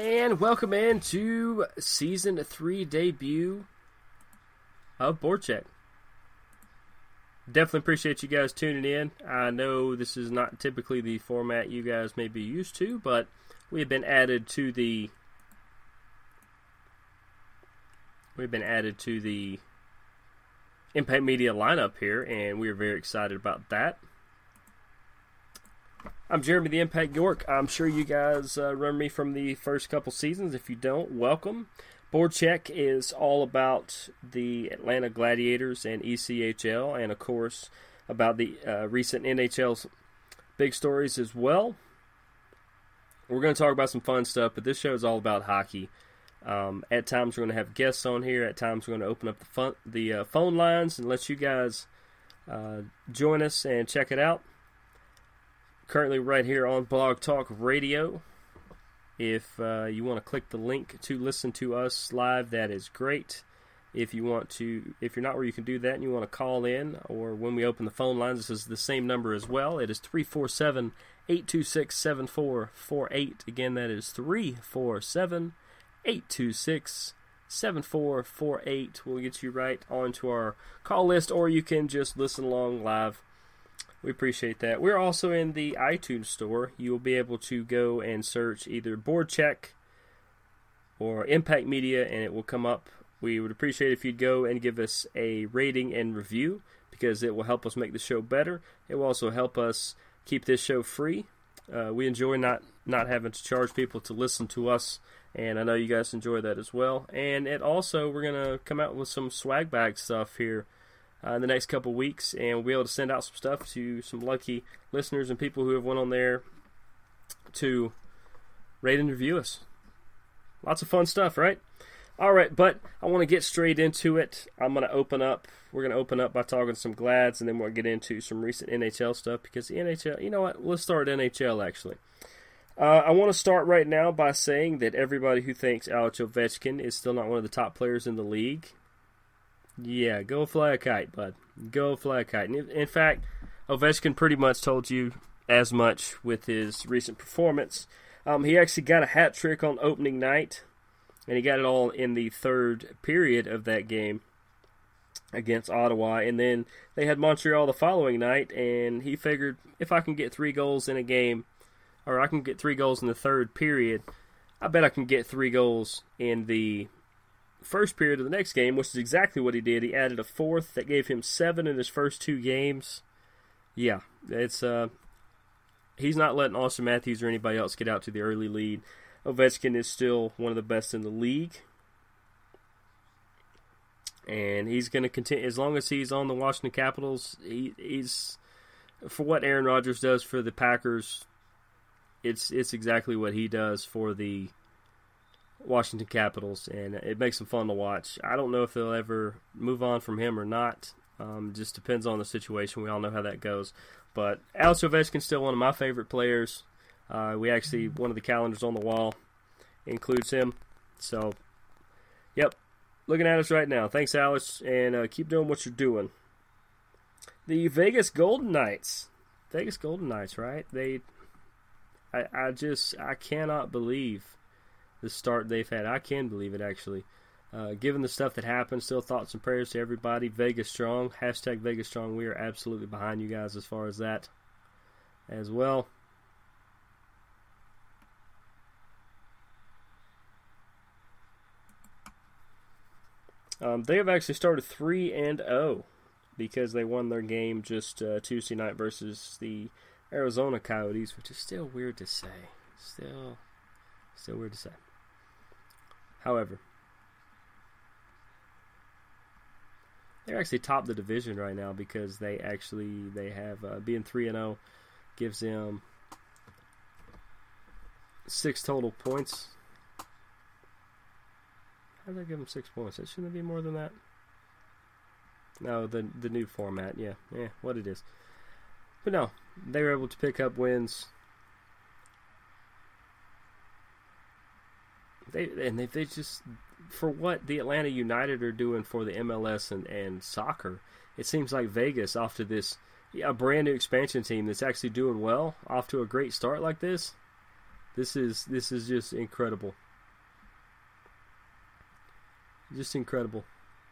And welcome in to Season 3 debut of Board Check. Definitely appreciate you guys tuning in. I know this is not typically the format you guys may be used to, but we have been added to the Impact Media lineup here, and we are very excited about that. I'm Jeremy the Impact York. I'm sure you guys remember me from the first couple seasons. If you don't, welcome. Board Check is all about the Atlanta Gladiators and ECHL, and of course about the recent NHL's big stories as well. We're going to talk about some fun stuff, but this show is all about hockey. At times we're going to have guests on here. At times we're going to open up the phone lines and let you guys join us and check it out. Currently right here on Blog Talk Radio. If you want to click the link to listen to us live, that is great. If you're not where you can do that and you want to call in, or when we open the phone lines, this is the same number as well. It is 347-826-7448. Again, that is 347-826-7448. We'll get you right onto our call list, or you can just listen along live. We appreciate that. We're also in the iTunes store. You will be able to go and search either Board Check or Impact Media, and it will come up. We would appreciate if you'd go and give us a rating and review, because it will help us make the show better. It will also help us keep this show free. We enjoy not having to charge people to listen to us, and I know you guys enjoy that as well. And we're going to come out with some swag bag stuff here in the next couple weeks, and we'll be able to send out some stuff to some lucky listeners and people who have went on there to rate and review us. Lots of fun stuff, right? All right, but I want to get straight into it. We're going to open up by talking some Glads, and then we'll get into some recent NHL stuff, because the NHL, you know what, let's start NHL actually. I want to start right now by saying that everybody who thinks Alex Ovechkin is still not one of the top players in the league, yeah, go fly a kite, bud. Go fly a kite. In fact, Ovechkin pretty much told you as much with his recent performance. He actually got a hat trick on opening night, and he got it all in the third period of that game against Ottawa. And then they had Montreal the following night, and he figured, if I can get 3 goals in a game, or I can get 3 goals in the third period, I bet I can get 3 goals in the first period of the next game, which is exactly what he did. He added a fourth that gave him 7 in his first 2 games. Yeah, it's he's not letting Austin Matthews or anybody else get out to the early lead. Ovechkin is still one of the best in the league, and he's going to continue as long as he's on the Washington Capitals. He's for what Aaron Rodgers does for the Packers. It's exactly what he does for the Washington Capitals, and it makes them fun to watch. I don't know if they'll ever move on from him or not. Just depends on the situation. We all know how that goes. But Alex Ovechkin's still one of my favorite players. We actually, one of the calendars on the wall includes him. So, yep, looking at us right now. Thanks, Alex, and keep doing what you're doing. The Vegas Golden Knights. Right? I cannot believe the start they've had. I can believe it, actually. Given the stuff that happened, still thoughts and prayers to everybody. Vegas Strong. Hashtag Vegas Strong. We are absolutely behind you guys as far as that as well. They have actually started 3-0 because they won their game just Tuesday night versus the Arizona Coyotes, which is still weird to say. Still weird to say. However, they're actually top the division right now, because they have being 3-0 gives them 6 total points. How did I give them 6 points? Shouldn't it be more than that? No, the new format. Yeah, what it is. But no, they were able to pick up wins. They just, for what the Atlanta United are doing for the MLS and soccer, it seems like Vegas, off to this a brand new expansion team that's actually doing well, off to a great start like this. This is just incredible. Just incredible.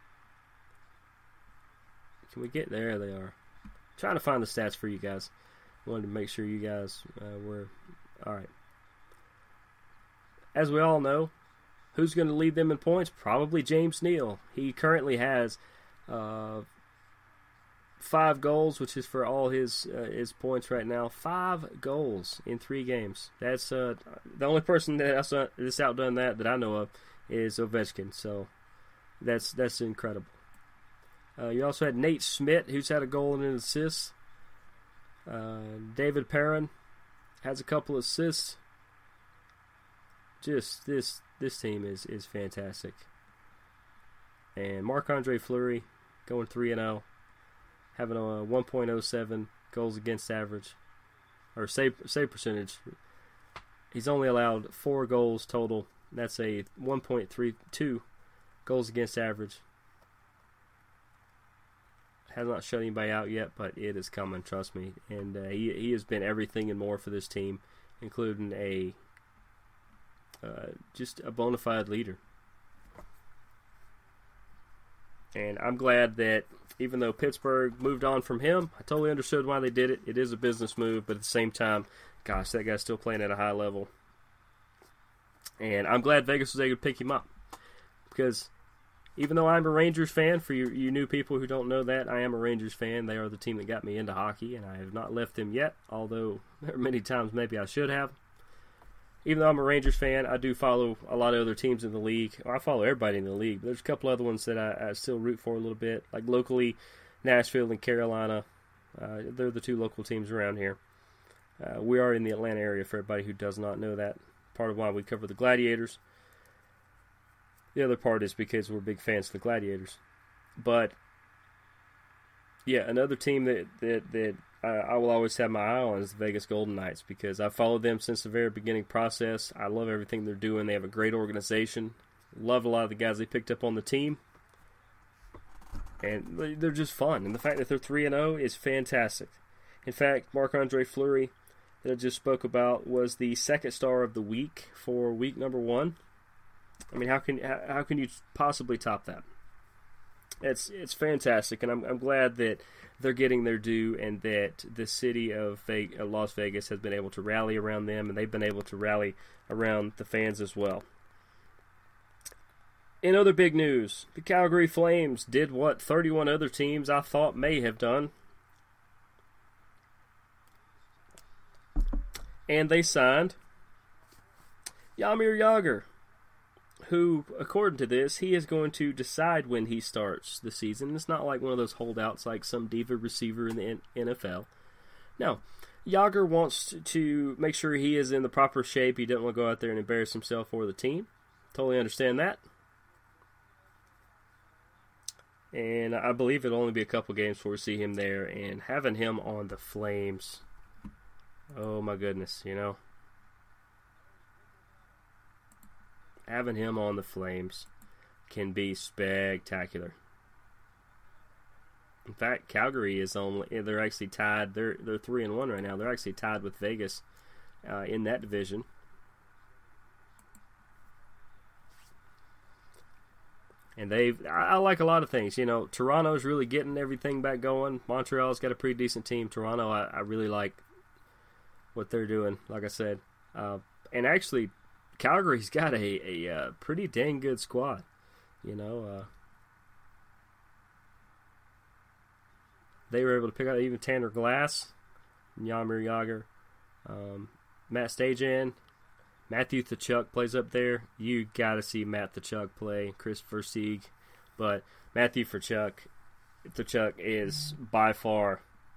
Can we get there? They are. Trying to find the stats for you guys. Wanted to make sure you guys were all right. As we all know, who's going to lead them in points? Probably James Neal. He currently has 5 goals, which is for all his points right now. 5 goals in 3 games. That's the only person that's outdone that I know of is Ovechkin. So that's incredible. You also had Nate Schmidt, who's had a goal and an assist. David Perrin has a couple assists. Just this team is fantastic. And Marc-Andre Fleury going 3-0, having a 1.07 goals against average, or save percentage. He's only allowed 4 goals total. That's a 1.32 goals against average. Has not shut anybody out yet, but it is coming, trust me. And he has been everything and more for this team, including just a bona fide leader. And I'm glad that even though Pittsburgh moved on from him, I totally understood why they did it. It is a business move, but at the same time, gosh, that guy's still playing at a high level. And I'm glad Vegas was able to pick him up. Because even though I'm a Rangers fan, for you new people who don't know that, I am a Rangers fan. They are the team that got me into hockey, and I have not left them yet, although there are many times maybe I should have. Even though I'm a Rangers fan, I do follow a lot of other teams in the league. I follow everybody in the league, but there's a couple other ones that I still root for a little bit. Like locally, Nashville and Carolina. They're the 2 local teams around here. We are in the Atlanta area, for everybody who does not know that. Part of why we cover the Gladiators. The other part is because we're big fans of the Gladiators. But, yeah, another team that I will always have my eye on is the Vegas Golden Knights, because I've followed them since the very beginning process. I love everything they're doing. They have a great organization. Love a lot of the guys they picked up on the team. And they're just fun. And the fact that they're 3-0 is fantastic. In fact, Marc-Andre Fleury, that I just spoke about, was the second star of the week for week number 1. I mean, how can you possibly top that? It's fantastic, and I'm glad that they're getting their due, and that the city of Las Vegas has been able to rally around them, and they've been able to rally around the fans as well. In other big news, the Calgary Flames did what 31 other teams I thought may have done. And they signed Jaromir Jagr, who, according to this, he is going to decide when he starts the season. It's not like one of those holdouts like some diva receiver in the NFL. No, Jagr wants to make sure he is in the proper shape. He doesn't want to go out there and embarrass himself or the team. Totally understand that. And I believe it'll only be a couple games before we see him there. And having him on the Flames, oh my goodness, having him on the Flames can be spectacular. In fact, Calgary they're actually tied. They're 3-1 right now. They're actually tied with Vegas in that division. And I like a lot of things. Toronto's really getting everything back going. Montreal's got a pretty decent team. Toronto, I really like what they're doing, like I said. And actually, Calgary's got a pretty dang good squad. They were able to pick out even Tanner Glass, Jaromir Jagr, Matt Stajan, Matthew Tkachuk plays up there. You got to see Matt Tkachuk play. Chris Versteeg. But Matthew Tkachuk is by far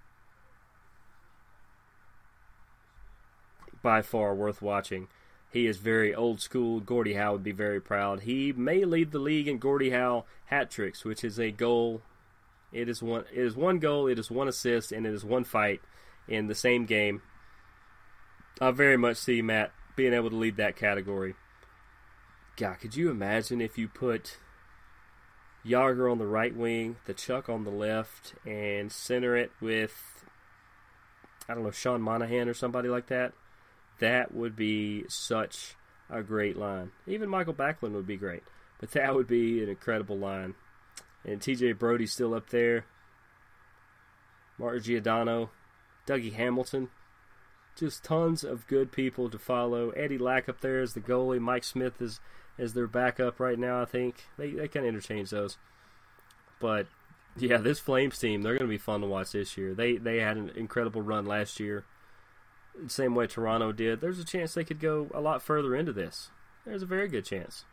worth watching. He is very old school. Gordie Howe would be very proud. He may lead the league in Gordie Howe hat tricks, which is a goal. It is one goal, it is one assist, and it is one fight in the same game. I very much see Matt being able to lead that category. God, could you imagine if you put Jagr on the right wing, Tkachuk on the left, and center it with, Sean Monahan or somebody like that? That would be such a great line. Even Michael Backlund would be great. But that would be an incredible line. And T.J. Brody's still up there. Martin Giordano, Dougie Hamilton. Just tons of good people to follow. Eddie Lack up there as the goalie. Mike Smith is their backup right now, I think. They kind of interchange those. But, yeah, this Flames team, they're going to be fun to watch this year. They had an incredible run last year. The same way Toronto did. There's a chance they could go a lot further into this. There's a very good chance.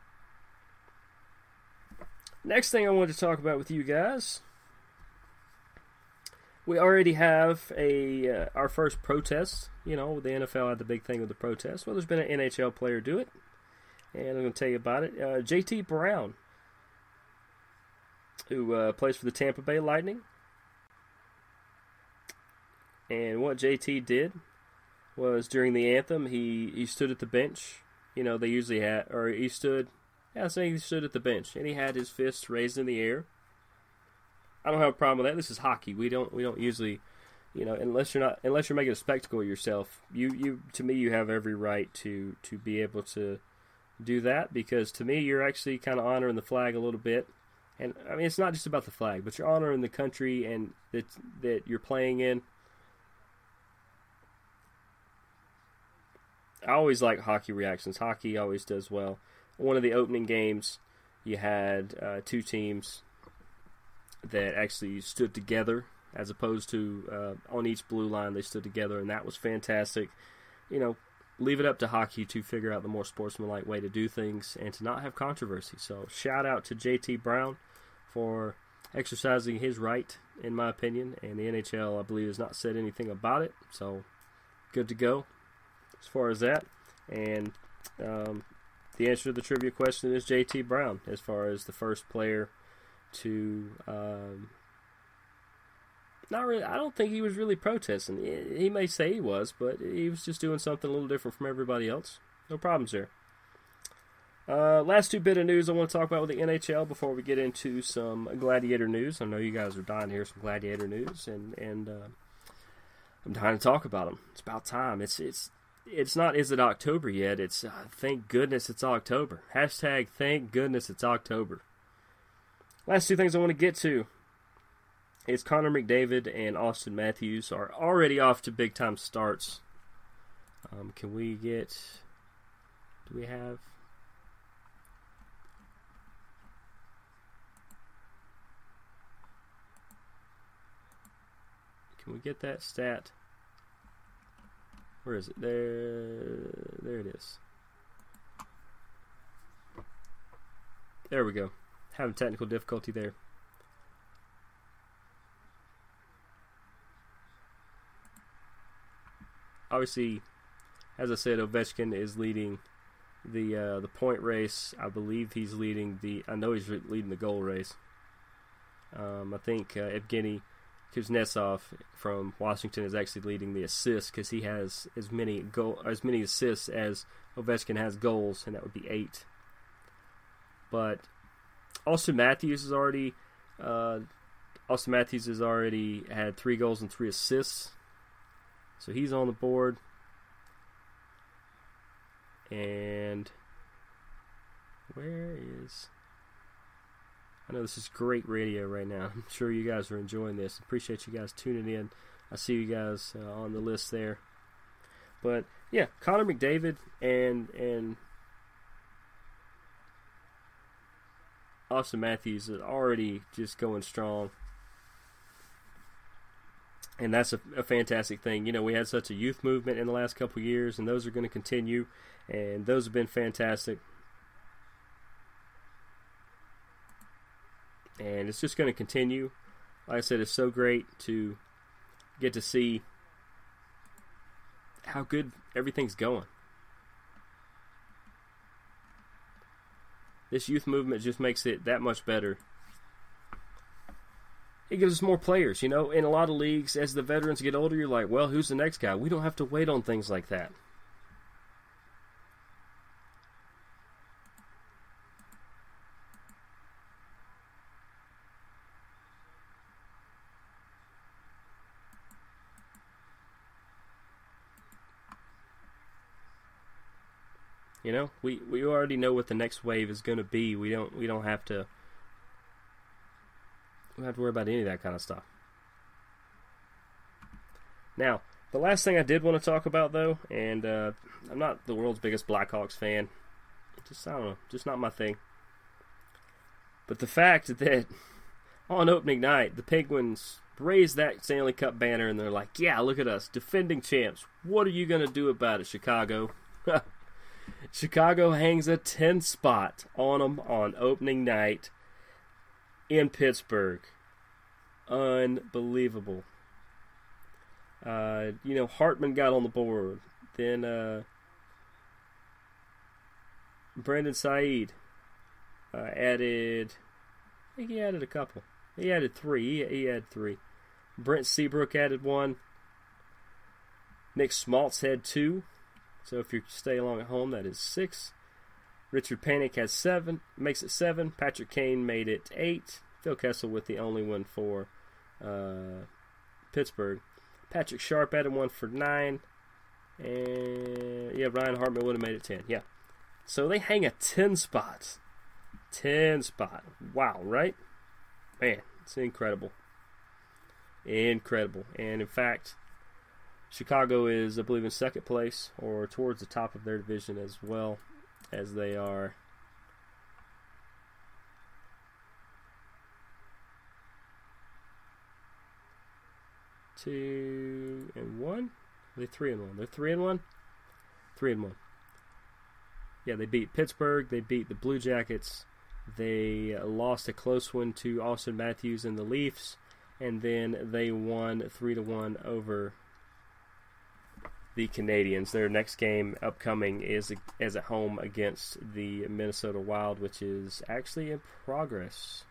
Next thing I wanted to talk about with you guys, we already have our first protest. You know, the NFL had the big thing with the protest. Well, there's been an NHL player do it, and I'm going to tell you about it. JT Brown, who plays for the Tampa Bay Lightning. And what JT did was during the anthem, he stood at the bench. You know, they usually had, or he stood... Yeah, so he stood at the bench and he had his fists raised in the air. I don't have a problem with that. This is hockey. We don't usually, you know, unless you're making a spectacle of yourself. You to me, you have every right to be able to do that, because to me, you're actually kind of honoring the flag a little bit. And I mean, it's not just about the flag, but you're honoring the country and that you're playing in. I always like hockey reactions. Hockey always does well. One of the opening games, you had two teams that actually stood together, as opposed to on each blue line they stood together, and that was fantastic. You know, leave it up to hockey to figure out the more sportsmanlike way to do things and to not have controversy. So shout out to JT Brown for exercising his right, in my opinion, and the NHL, I believe, has not said anything about it, so good to go as far as that. And the answer to the trivia question is JT Brown, as far as the first player to not really. I don't think he was really protesting. He may say he was, but he was just doing something a little different from everybody else. No problems there. Last two bit of news I want to talk about with the NHL before we get into some Gladiator news. I know you guys are dying to hear some Gladiator news, and I'm dying to talk about them. It's about time. It's not, is it October yet? It's thank goodness it's October. Hashtag thank goodness it's October. Last two things I want to get to is Connor McDavid and Austin Matthews are already off to big time starts. Can we get... Do we have... Can we get that stat? Where is it? There it is. There we go. Having technical difficulty there. Obviously, as I said, Ovechkin is leading the point race. I believe he's leading I know he's leading the goal race. I think Evgeny Kuznetsov from Washington is actually leading the assists, because he has as many assists as Ovechkin has goals, and that would be 8. But Austin Matthews has already had 3 goals and 3 assists, so he's on the board. And where is... I know this is great radio right now. I'm sure you guys are enjoying this. Appreciate you guys tuning in. I see you guys on the list there. But yeah, Connor McDavid and Austin Matthews is already just going strong. And that's a fantastic thing. You know, we had such a youth movement in the last couple of years, and those are going to continue. And those have been fantastic. And it's just going to continue. Like I said, it's so great to get to see how good everything's going. This youth movement just makes it that much better. It gives us more players, you know. In a lot of leagues, as the veterans get older, you're like, well, who's the next guy? We don't have to wait on things like that. You know, we already know what the next wave is going to be. We don't have to worry about any of that kind of stuff. Now, the last thing I did want to talk about, though, and I'm not the world's biggest Blackhawks fan. I don't know, just not my thing. But the fact that on opening night, the Penguins raised that Stanley Cup banner and they're like, yeah, look at us, defending champs. What are you going to do about it, Chicago? Chicago hangs a 10 spot on them on opening night in Pittsburgh. Unbelievable. Hartman got on the board. Then Brendan Said added, I think he added a couple. He added 3. He had 3. Brent Seabrook added 1. Nick Schmaltz had 2. So if you stay along at home, that is 6. Richard Panik has 7. Makes it 7. Patrick Kane made it 8. Phil Kessel with the only one for Pittsburgh. Patrick Sharp added 1 for 9. And Ryan Hartman would have made it 10. Yeah. So they hang a 10 spot. 10 spot. Wow, right? Man, it's incredible. Incredible. And in fact, Chicago is, I believe, in second place or towards the top of their division as well, as they are. Two and one. Are they 3-1? They're 3-1. 3-1. Yeah, they beat Pittsburgh. They beat the Blue Jackets. They lost a close one to Austin Matthews and the Leafs, and then they won 3-1 over the Canadiens. Their next game upcoming is at home against the Minnesota Wild, which is actually in progress.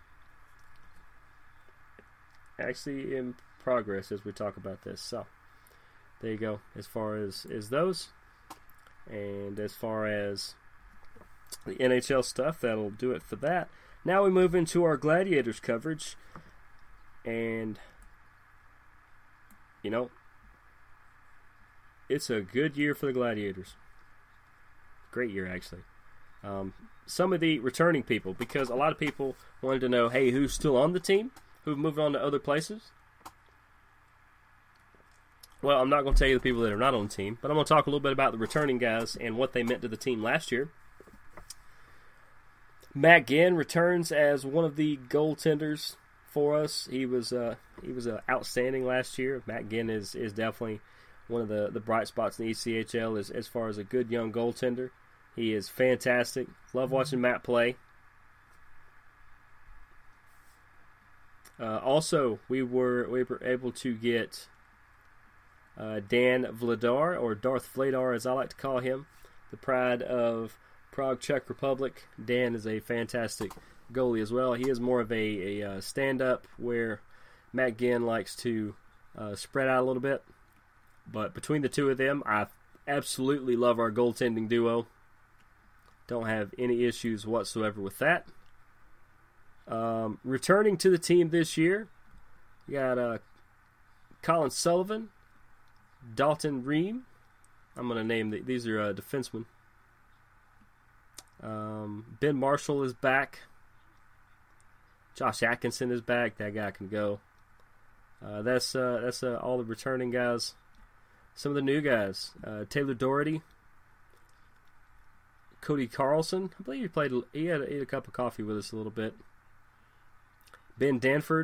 Actually in progress as we talk about this. So there you go. As far as those, and as far as the NHL stuff, that'll do it for that. Now we move into our Gladiators coverage, and it's a good year for the Gladiators. Great year, actually. Some of the returning people, because a lot of people wanted to know, hey, who's still on the team? Who've moved on to other places? Well, I'm not going to tell you the people that are not on the team, but I'm going to talk a little bit about the returning guys and what they meant to the team last year. Matt Ginn returns as one of the goaltenders for us. He was outstanding last year. Matt Ginn is definitely one of the bright spots in the ECHL as far as a good young goaltender. He is fantastic. Love watching Matt play. Also, we were able to get Dan Vladar, or Darth Vladar as I like to call him, the pride of Prague, Czech Republic. Dan is a fantastic goalie as well. He is more of a stand-up, where Matt Ginn likes to spread out a little bit. But between the two of them, I absolutely love our goaltending duo. Don't have any issues whatsoever with that. Returning to the team this year, we got Colin Sullivan, Dalton Ream. I'm going to name these are defensemen. Ben Marshall is back. Josh Atkinson is back. That guy can go. That's all the returning guys. Some of the new guys: Taylor Doherty, Cody Carlson. I believe he had a cup of coffee with us a little bit. Ben Danford,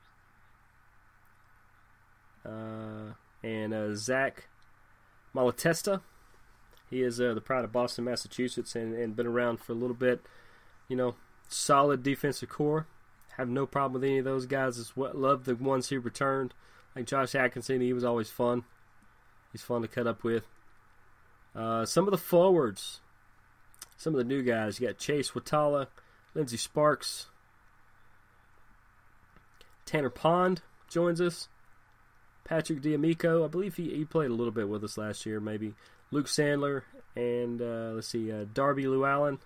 and Zach Malatesta. He is the pride of Boston, Massachusetts, and been around for a little bit. Solid defensive core. Have no problem with any of those guys. Love the ones who returned. Like Josh Atkinson, he was always fun. He's fun to cut up with. Some of the forwards. Some of the new guys. You got Chase Watala, Lindsey Sparks. Tanner Pond joins us. Patrick D'Amico. I believe he played a little bit with us last year, maybe. Luke Sandler. And, Darby Llewellyn.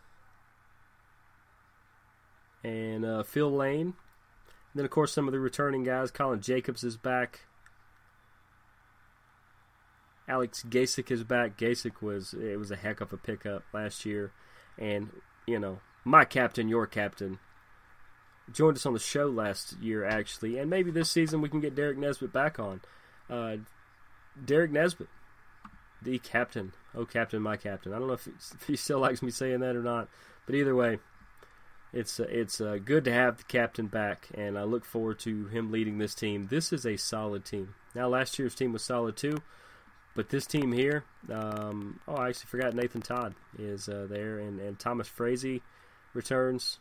And Phil Lane. And then, of course, some of the returning guys. Colin Jacobs is back. Alex Gasick is back. Gasick was a heck of a pickup last year, and my captain, your captain, joined us on the show last year actually, and maybe this season we can get Derek Nesbitt back on. Derek Nesbitt, the captain. Oh, captain, my captain. I don't know if he still likes me saying that or not, but either way, it's good to have the captain back, and I look forward to him leading this team. This is a solid team. Now, last year's team was solid too, but this team here, I actually forgot Nathan Todd is there, and Thomas Frazee returns.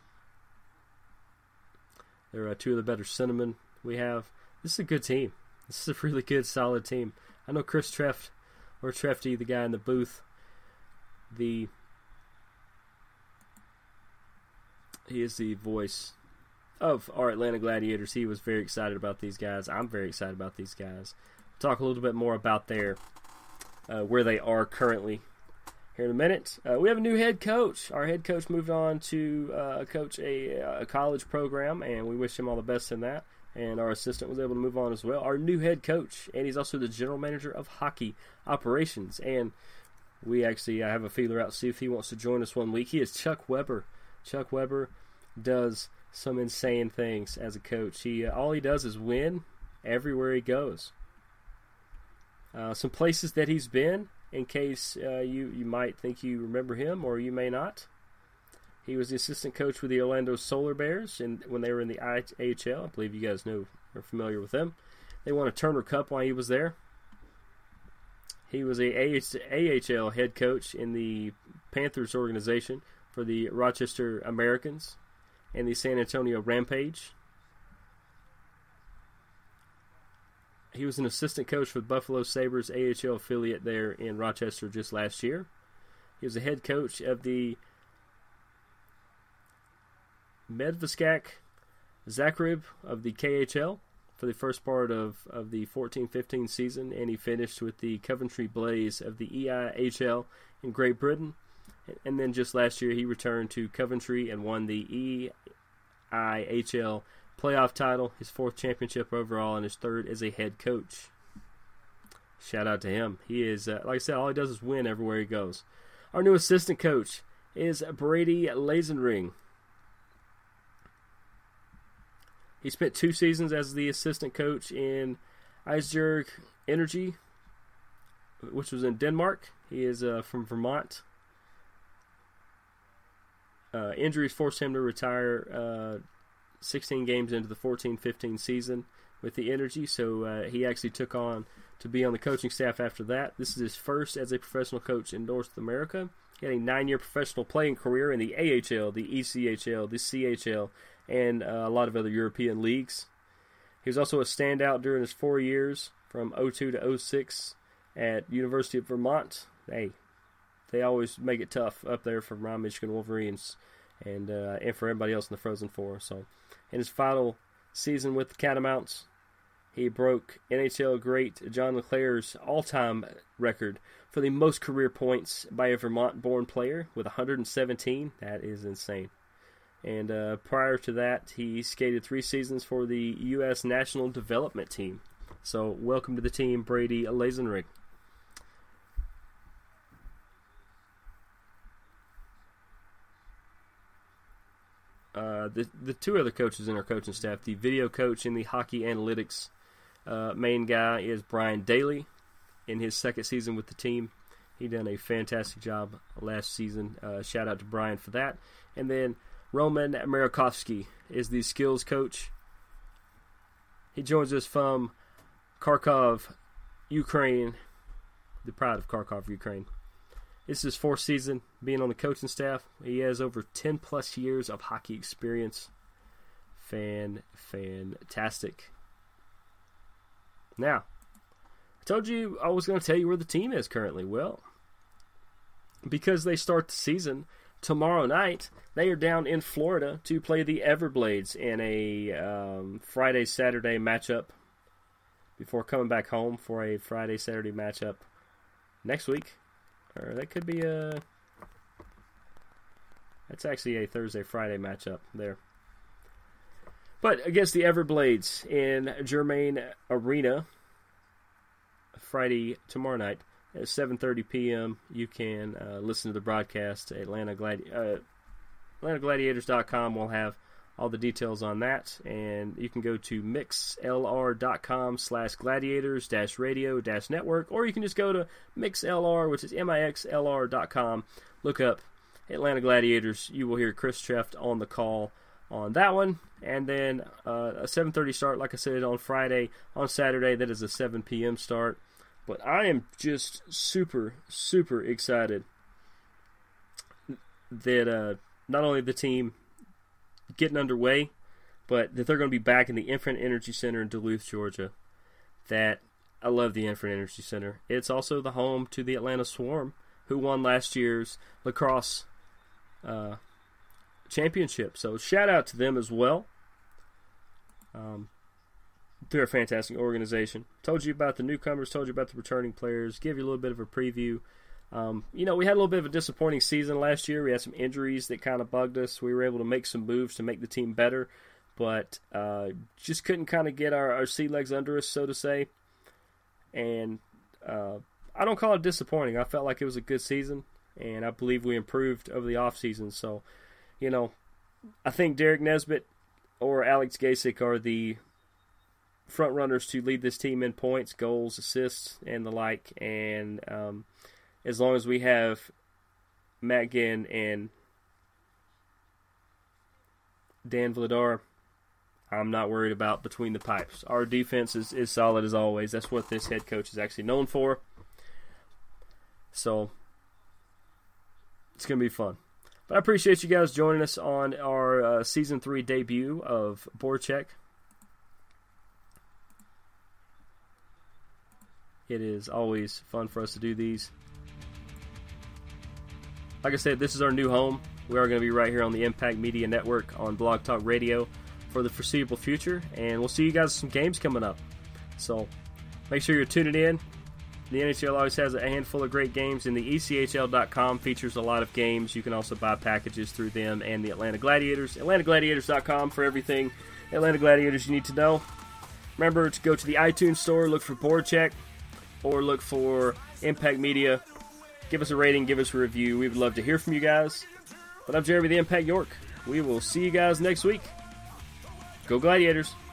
They're two of the better centermen we have. This is a good team. This is a really good, solid team. I know Chris Treft, or Trefty, the guy in the booth, he is the voice of our Atlanta Gladiators. He was very excited about these guys. I'm very excited about these guys. We'll talk a little bit more about where they are currently here in a minute. We have a new head coach. Our head coach moved on to coach a college program, and we wish him all the best in that. And our assistant was able to move on as well. Our new head coach, and he's also the general manager of hockey operations. And we actually have a feeler out to see if he wants to join us one week. He is Chuck Weber. Chuck Weber does some insane things as a coach. All he does is win everywhere he goes. Some places that he's been, in case you might think you remember him, or you may not. He was the assistant coach with the Orlando Solar Bears when they were in the AHL. I believe you guys are familiar with them. They won a Turner Cup while he was there. He was a AHL head coach in the Panthers organization for the Rochester Americans and the San Antonio Rampage. He was an assistant coach for the Buffalo Sabres AHL affiliate there in Rochester just last year. He was a head coach of the Medvedskak Zagreb of the KHL for the first part of the 14-15 season, and he finished with the Coventry Blaze of the EIHL in Great Britain. And then just last year he returned to Coventry and won the EIHL playoff title, his 4th championship overall, and his 3rd as a head coach. Shout out to him. He is, like I said, all he does is win everywhere he goes. Our new assistant coach is Brady Lazenring. He spent 2 seasons as the assistant coach in Esbjerg Energy, which was in Denmark. He is from Vermont. Injuries forced him to retire 16 games into the 14-15 season with the Energy, so he actually took on to be on the coaching staff after that. This is his first as a professional coach in North America. He had a 9-year professional playing career in the AHL, the ECHL, the CHL, and a lot of other European leagues. He was also a standout during his 4 years from 02 to 06 at University of Vermont. Hey, they always make it tough up there for Ryan Michigan Wolverines and for everybody else in the Frozen Four. So, in his final season with the Catamounts, he broke NHL great John LeClair's all-time record for the most career points by a Vermont-born player with 117. That is insane. And prior to that, he skated 3 seasons for the U.S. National Development Team. So, welcome to the team, Brady Lazenring. The 2 other coaches in our coaching staff, the video coach and the hockey analytics main guy is Brian Daly. In his 2nd season with the team, he done a fantastic job last season. Shout out to Brian for that. And then Roman Marakovsky is the skills coach. He joins us from Kharkov, Ukraine, the pride of Kharkov, Ukraine. This is his 4th season being on the coaching staff. He has over 10 plus years of hockey experience. Fantastic. Now, I told you I was going to tell you where the team is currently. Well, because they start the season tomorrow night, they are down in Florida to play the Everblades in a Friday-Saturday matchup before coming back home for a Friday-Saturday matchup next week. Or that could be that's actually a Thursday-Friday matchup there. But against the Everblades in Germain Arena, Friday tomorrow night, at 7:30 p.m. You can listen to the broadcast at AtlantaGladiators.com. We'll have all the details on that, and you can go to mixlr.com/gladiators-radio-network, or you can just go to mixlr, which is mixlr.com. Look up Atlanta Gladiators. You will hear Chris Treft on the call on that one, and then a 7:30 start, like I said, on Friday. On Saturday, that is a 7 p.m. start. But I am just super, super excited that not only the team getting underway, but that they're going to be back in the Infinite Energy Center in Duluth, Georgia. That I love the Infinite Energy Center. It's also the home to the Atlanta Swarm, who won last year's lacrosse championship. So shout out to them as well. They're a fantastic organization. Told you about the newcomers, told you about the returning players, give you a little bit of a preview. We had a little bit of a disappointing season last year. We had some injuries that kind of bugged us. We were able to make some moves to make the team better, but just couldn't kind of get our sea legs under us, so to say. And I don't call it disappointing. I felt like it was a good season, and I believe we improved over the offseason. So, I think Derek Nesbitt or Alex Gasick are the front runners to lead this team in points, goals, assists, and the like. And as long as we have Matt Ginn and Dan Vladar, I'm not worried about between the pipes. Our defense is solid as always. That's what this head coach is actually known for. So it's going to be fun. But I appreciate you guys joining us on our Season 3 debut of Board Check. It is always fun for us to do these. Like I said, this is our new home. We are going to be right here on the Impact Media Network on Blog Talk Radio for the foreseeable future. And we'll see you guys with some games coming up. So make sure you're tuning in. The NHL always has a handful of great games, and the ECHL.com features a lot of games. You can also buy packages through them and the Atlanta Gladiators. AtlantaGladiators.com for everything Atlanta Gladiators you need to know. Remember to go to the iTunes store, look for Board Check, or look for Impact Media. Give us a rating, give us a review. We would love to hear from you guys. But I'm Jeremy the Impact York. We will see you guys next week. Go Gladiators!